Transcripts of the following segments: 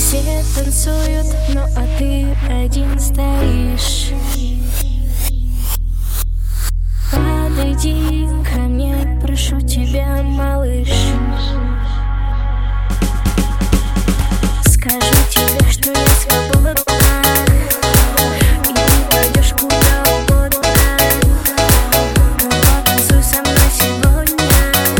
Все танцуют, ну а ты один стоишь. Подойди ко мне, прошу тебя, малыш. Скажу тебе, что я свободна, и ты пойдешь куда угодно. Ну потанцуй со мной сегодня.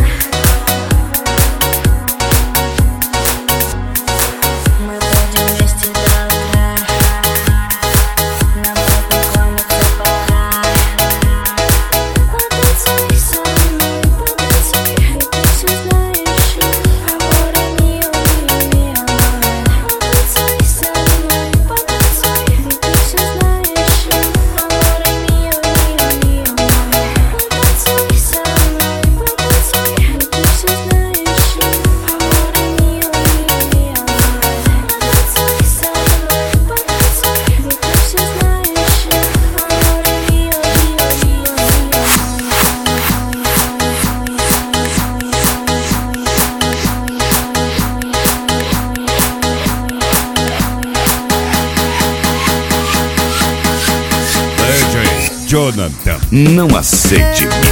Мы будем вместе до утра. Нам познакомиться пора. Потанцуй со мной, потанцуй, и ты все знаешь. Аморе мио, мио, мио. Потанцуй со мной, потанцуй, и ты все знаешь. Аморе мио, мио, мио. Потанцуй со мной, потанцуй, и ты все знаешь. Аморе мио, мио, мио. Потанцуй со мной, потанцуй, и ты все знаешь. Аморе мио, мио, DJ Jonathan, não aceite